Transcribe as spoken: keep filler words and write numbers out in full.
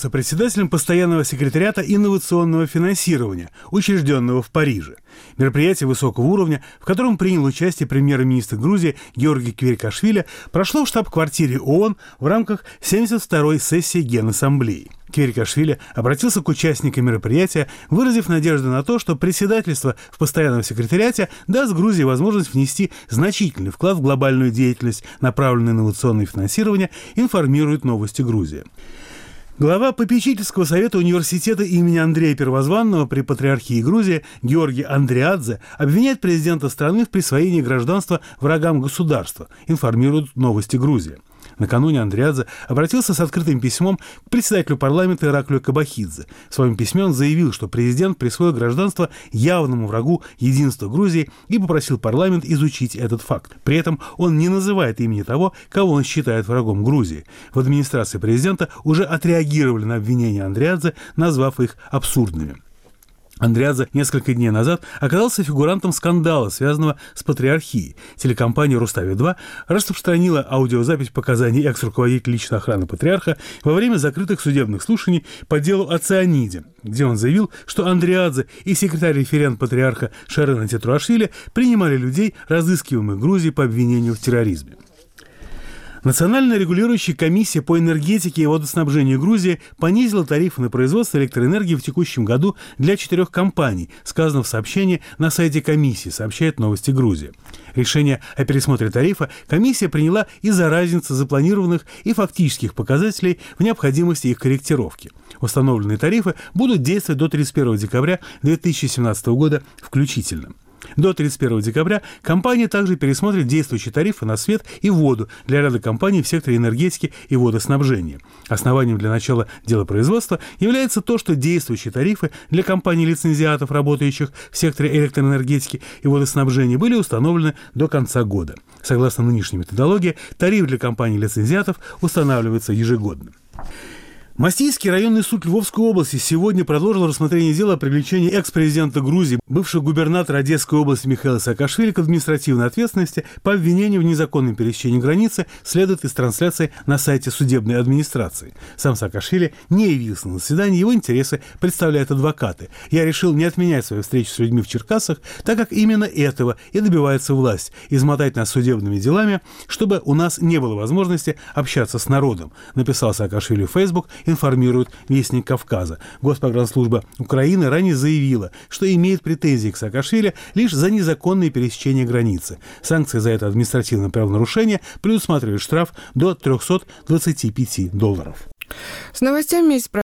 Председателем постоянного секретариата инновационного финансирования, учрежденного в Париже. Мероприятие высокого уровня, в котором принял участие премьер-министр Грузии Георгий Квирикашвили, прошло в штаб-квартире ООН в рамках семьдесят второй сессии Генассамблеи. Квирикашвили обратился к участникам мероприятия, выразив надежду на то, что председательство в постоянном секретариате даст Грузии возможность внести значительный вклад в глобальную деятельность, направленную на инновационное финансирование, информирует «Новости Грузии». Глава попечительского совета университета имени Андрея Первозванного при Патриархии Грузии Георгий Андриадзе обвиняет президента страны в присвоении гражданства врагам государства, информируют «Новости Грузии». Накануне Андриадзе обратился с открытым письмом к председателю парламента Ираклию Кабахидзе. В своем письме он заявил, что президент присвоил гражданство явному врагу единства Грузии и попросил парламент изучить этот факт. При этом он не называет имени того, кого он считает врагом Грузии. В администрации президента уже отреагировали на обвинения Андриадзе, назвав их абсурдными. Андриадзе несколько дней назад оказался фигурантом скандала, связанного с Патриархией. Телекомпания «Рустави-два» распространила аудиозапись показаний экс-руководителя личной охраны патриарха во время закрытых судебных слушаний по делу о цианиде, где он заявил, что Андриадзе и секретарь-референт патриарха Шарена Тетруашвили принимали людей, разыскиваемых Грузией по обвинению в терроризме. Национальная регулирующая комиссия по энергетике и водоснабжению Грузии понизила тарифы на производство электроэнергии в текущем году для четырех компаний, сказано в сообщении на сайте комиссии, сообщает «Новости Грузии». Решение о пересмотре тарифа комиссия приняла из-за разницы запланированных и фактических показателей в необходимости их корректировки. Установленные тарифы будут действовать до тридцать первого декабря две тысячи семнадцатого года включительно. До тридцать первого декабря компания также пересмотрит действующие тарифы на свет и воду для ряда компаний в секторе энергетики и водоснабжения. Основанием для начала дела производства является то, что действующие тарифы для компаний-лицензиатов, работающих в секторе электроэнергетики и водоснабжения, были установлены до конца года. Согласно нынешней методологии, тариф для компаний-лицензиатов устанавливается ежегодно. Мастийский районный суд Львовской области сегодня продолжил рассмотрение дела о привлечении экс-президента Грузии, бывшего губернатора Одесской области Михаила Саакашвили к административной ответственности по обвинению в незаконном пересечении границы, следует из трансляции на сайте судебной администрации. Сам Саакашвили не явился на заседание, его интересы представляют адвокаты. Я решил не отменять свою встречу с людьми в Черкассах, так как именно этого и добивается власть – измотать нас судебными делами, чтобы у нас не было возможности общаться с народом, написал Саакашвили в Facebook, информирует «Вестник Кавказа». Госпогранслужба Украины ранее заявила, что имеет претензии к Саакашвили лишь за незаконное пересечение границы. Санкции за это административное правонарушение предусматривают штраф до триста двадцать пять долларов. С новостями из